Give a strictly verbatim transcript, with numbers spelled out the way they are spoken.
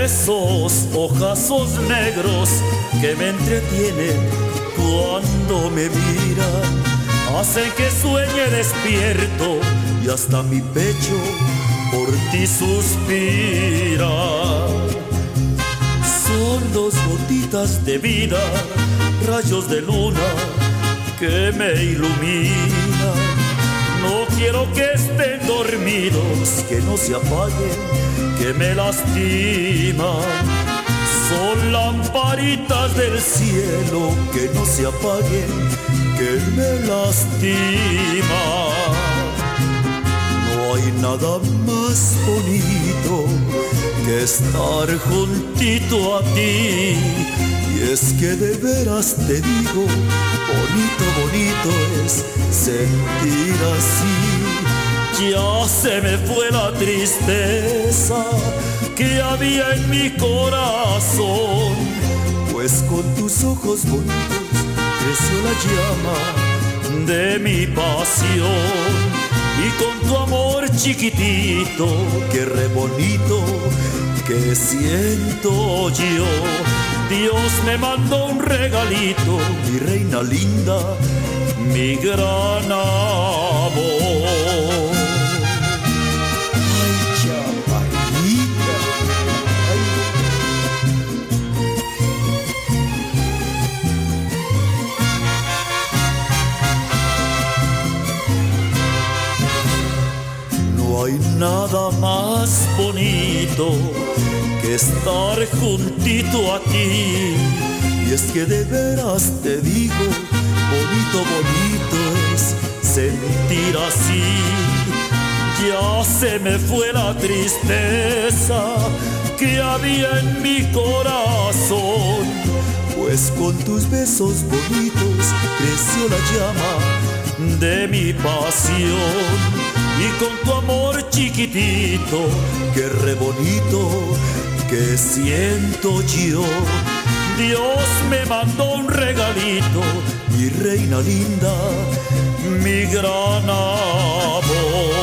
esos ojazos negros que me entretienen cuando me miran, hacen que sueñe despierto y hasta mi pecho por ti suspira. Son dos gotitas de vida, rayos de luna que me iluminan. No quiero que estén dormidos, que no se apaguen, que me lastiman. Son lamparitas del cielo que no se apaguen, que me lastiman. No hay nada más bonito que estar juntito a ti. Y es que de veras te digo, bonito, bonito es sentir así. Ya se me fue la tristeza que había en mi corazón, pues con tus ojos bonitos creció la llama de mi pasión. Y con tu amor chiquitito, que re bonito que siento yo. Dios me mandó un regalito, mi reina linda, mi gran amor. Ay, chaparrita, ay. No hay nada más bonito que estar juntito a ti. Y es que de veras te digo, bonito, bonito es sentir así. Ya se me fue la tristeza que había en mi corazón, pues con tus besos bonitos creció la llama de mi pasión. Y con tu amor chiquitito, que re bonito que siento yo. Dios me mandó un regalito, mi reina linda, mi gran amor.